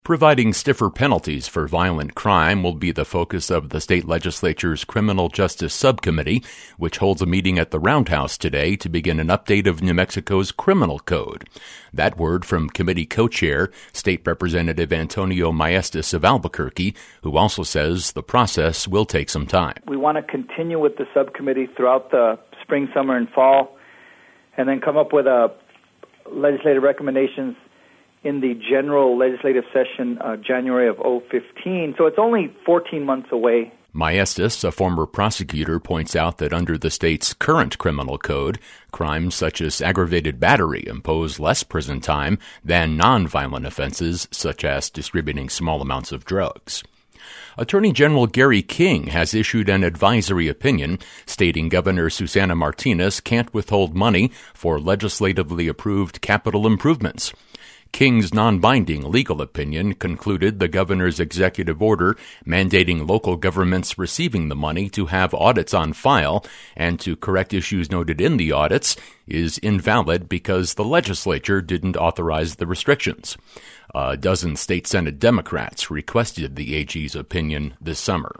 Providing stiffer penalties for violent crime will be the focus of the state legislature's Criminal Justice Subcommittee, which holds a meeting at the Roundhouse today to begin an update of New Mexico's criminal code. That word from committee co-chair, State Representative Antonio Maestas of Albuquerque, who also says the process will take some time. We want to continue with the subcommittee throughout the spring, summer, and fall, and then come up with legislative recommendations in the general legislative session, January of 2015. So it's only 14 months away. Maestas, a former prosecutor, points out that under the state's current criminal code, crimes such as aggravated battery impose less prison time than nonviolent offenses such as distributing small amounts of drugs. Attorney General Gary King has issued an advisory opinion stating Governor Susana Martinez can't withhold money for legislatively approved capital improvements. King's non-binding legal opinion concluded the governor's executive order mandating local governments receiving the money to have audits on file and to correct issues noted in the audits is invalid because the legislature didn't authorize the restrictions. A dozen state Senate Democrats requested the AG's opinion this summer.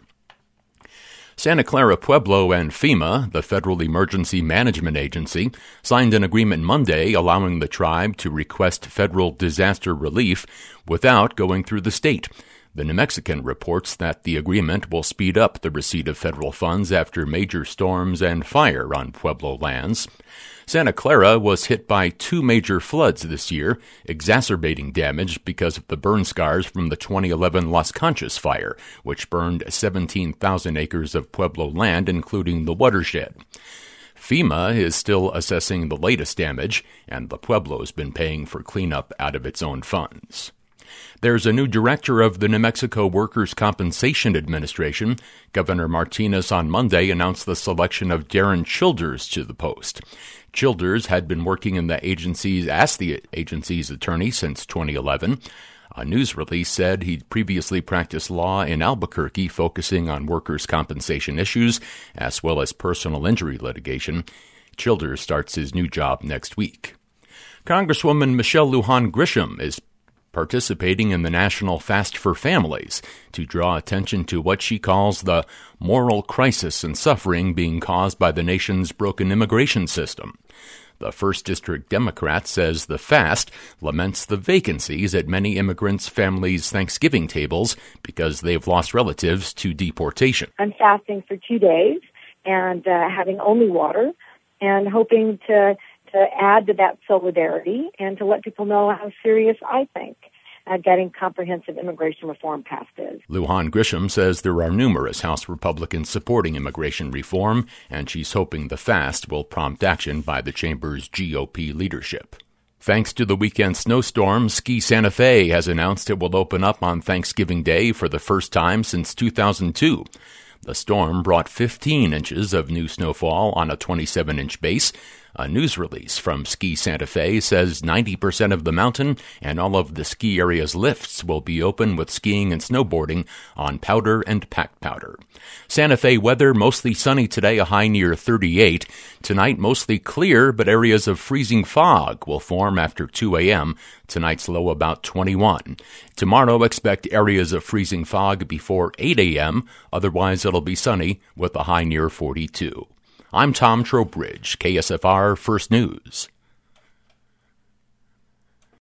Santa Clara Pueblo and FEMA, the Federal Emergency Management Agency, signed an agreement Monday allowing the tribe to request federal disaster relief without going through the state. The New Mexican reports that the agreement will speed up the receipt of federal funds after major storms and fire on Pueblo lands. Santa Clara was hit by 2 major floods this year, exacerbating damage because of the burn scars from the 2011 Las Conchas fire, which burned 17,000 acres of Pueblo land, including the watershed. FEMA is still assessing the latest damage, and the Pueblo's been paying for cleanup out of its own funds. There's a new director of the New Mexico Workers' Compensation Administration. Governor Martinez on Monday announced the selection of Darren Childers to the post. Childers had been working in the agencies as the agency's attorney since 2011. A news release said he'd previously practiced law in Albuquerque, focusing on workers' compensation issues as well as personal injury litigation. Childers starts his new job next week. Congresswoman Michelle Lujan Grisham is participating in the National Fast for Families to draw attention to what she calls the moral crisis and suffering being caused by the nation's broken immigration system. The 1st District Democrat says the fast laments the vacancies at many immigrants' families' Thanksgiving tables because they've lost relatives to deportation. I'm fasting for 2 days and having only water and hoping to add to that solidarity and to let people know how serious I think getting comprehensive immigration reform passed is. Lujan Grisham says there are numerous House Republicans supporting immigration reform, and she's hoping the fast will prompt action by the chamber's GOP leadership. Thanks to the weekend snowstorm, Ski Santa Fe has announced it will open up on Thanksgiving Day for the first time since 2002. The storm brought 15 inches of new snowfall on a 27-inch base. A news release from Ski Santa Fe says 90% of the mountain and all of the ski area's lifts will be open with skiing and snowboarding on powder and packed powder. Santa Fe weather mostly sunny today, a high near 38. Tonight mostly clear, but areas of freezing fog will form after 2 a.m. Tonight's low about 21. Tomorrow expect areas of freezing fog before 8 a.m. Otherwise it'll be sunny with a high near 42. I'm Tom Trowbridge, KSFR First News.